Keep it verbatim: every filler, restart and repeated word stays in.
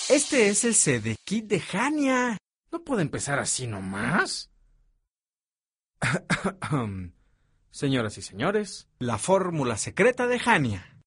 Este es el C D Kit de Hania. ¿No puede empezar así nomás? Señoras y señores, la fórmula secreta de Hania.